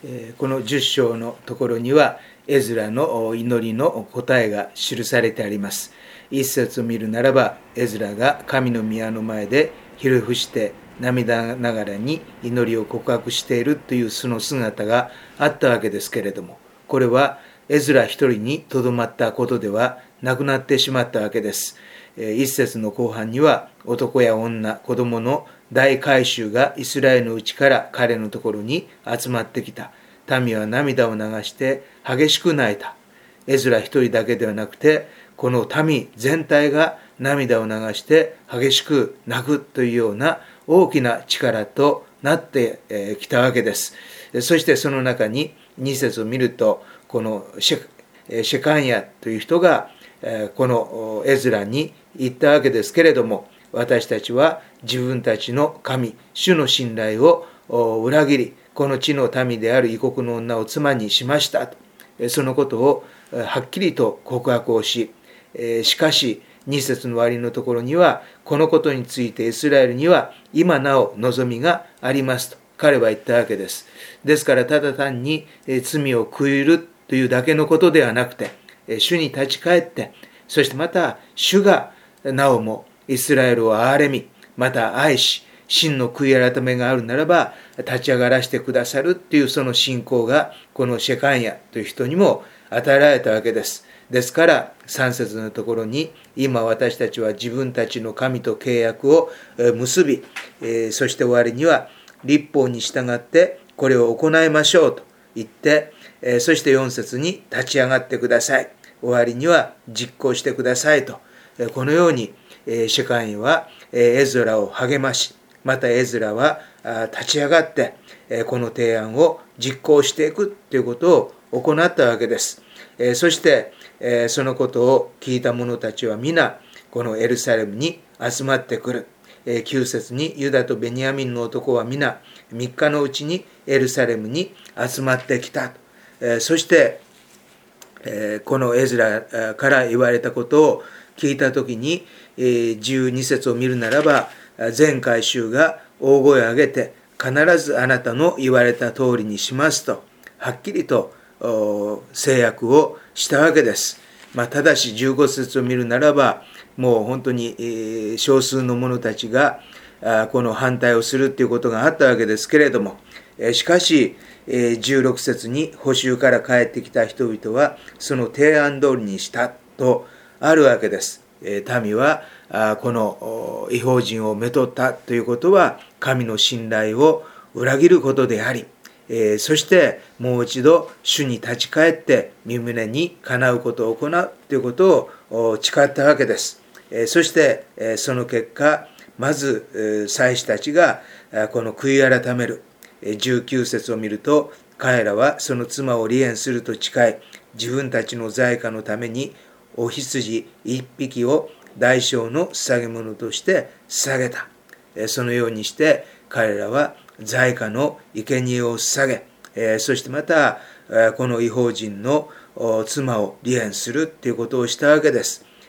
この10章のところにはエズラの祈りの答えが記されてあります。一節を見るならば、エズラが神の宮の前でひれ伏して涙ながらに祈りを告白しているというその姿があったわけですけれども、これはエズラ一人にとどまったことではなくなってしまったわけです。一節の後半には男や女、子供の大観衆がイスラエルのうちから彼のところに集まってきた。民は涙を流して激しく泣いた。エズラ一人だけではなくて、この民全体が涙を流して激しく泣くというような大きな力となってきたわけです。そしてその中に2節を見ると、このシェカンヤという人がこのエズラに言ったわけですけれども、私たちは自分たちの神、主の信頼を裏切り、この地の民である異国の女を妻にしましたと、そのことをはっきりと告白をし、しかし2節の終わりのところには、このことについてイスラエルには今なお望みがありますと彼は言ったわけです。ですからただ単に罪を悔いるというだけのことではなくて、主に立ち返って、そしてまた主がなおもイスラエルを憐れみ、また愛し、真の悔い改めがあるならば立ち上がらせてくださるというその信仰がこのシェカンヤという人にも与えられたわけです。ですから3節のところに、今私たちは自分たちの神と契約を結び、そして終わりには律法に従ってこれを行いましょうと言って、そして4節に立ち上がってください、終わりには実行してくださいと、このようにシェカンヤはエズラを励まし、またエズラは立ち上がってこの提案を実行していくということを行ったわけです。そしてそのことを聞いた者たちは皆このエルサレムに集まってくる。9節にユダとベニヤミンの男は皆3日のうちにエルサレムに集まってきた。そしてこのエズラから言われたことを聞いたときに、12節を見るならば、全会衆が大声を上げて必ずあなたの言われた通りにしますとはっきりと制約をしたわけです。ただし15節を見るならば、もう本当に少数の者たちがこの反対をするということがあったわけですけれども、しかし16節に捕囚から帰ってきた人々はその提案通りにしたとあるわけです。民はこの異邦人をめとったということは神の信頼を裏切ることであり、そしてもう一度主に立ち返って身旨にかなうことを行うということを誓ったわけです。そしてその結果、まず祭司たちがこの悔い改める。19節を見ると、彼らはその妻を離縁すると誓い、自分たちの財貨のためにお羊一匹を代償の捧げ物として捧げた。そのようにして彼らは財貨の生贄を捧げ、そしてまたこの異邦人の妻を離縁するということをしたわけです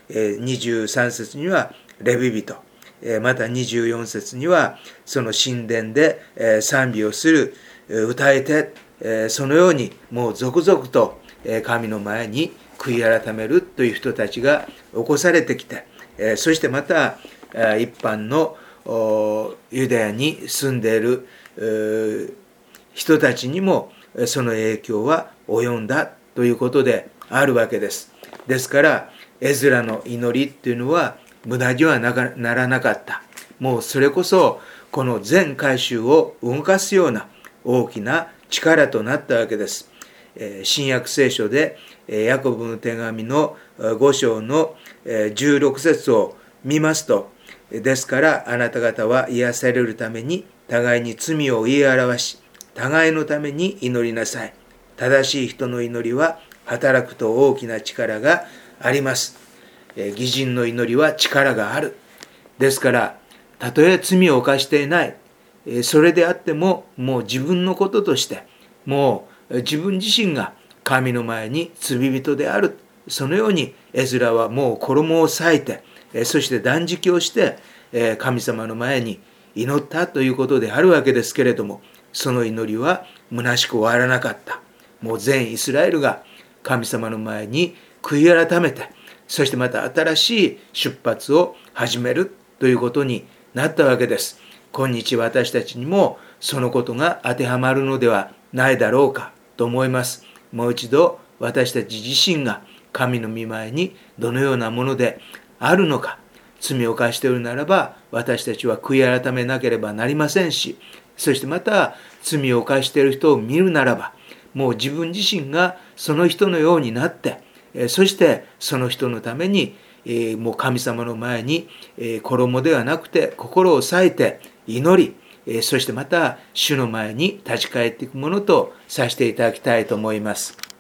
。23節にはレビ人、また24節にはその神殿で賛美をする歌い手、そのようにもう続々と神の前に悔い改めるという人たちが起こされてきて、そしてまた一般のユダヤに住んでいる人たちにもその影響は及んだということであるわけです。ですからエズラの祈りっていうのは無駄にはならなかった。もうそれこそこの全会衆を動かすような大きな力となったわけです。新約聖書でヤコブの手紙の5章の16節を見ますと、ですからあなた方は癒されるために互いに罪を言い表し、互いのために祈りなさい。正しい人の祈りは働くと大きな力があります。義人の祈りは力がある。ですからたとえ罪を犯していない、それであってももう自分のこととして、もう自分自身が神の前に罪人である。そのようにエズラはもう衣を裂いて、そして断食をして神様の前に祈ったということであるわけですけれども、 その祈りは虚しく終わらなかった。もう全イスラエルが神様の前に悔い改めて、そしてまた新しい出発を始めるということになったわけです。今日私たちにもそのことが当てはまるのではないだろうかと思います。もう一度私たち自身が神の御前にどのようなものであるのか、罪を犯しているならば私たちは悔い改めなければなりませんし、そしてまた罪を犯している人を見るならば、もう自分自身がその人のようになって、そしてその人のためにもう神様の前に衣ではなくて心を割いて祈り、そしてまた主の前に立ち返っていくものとさせていただきたいと思います。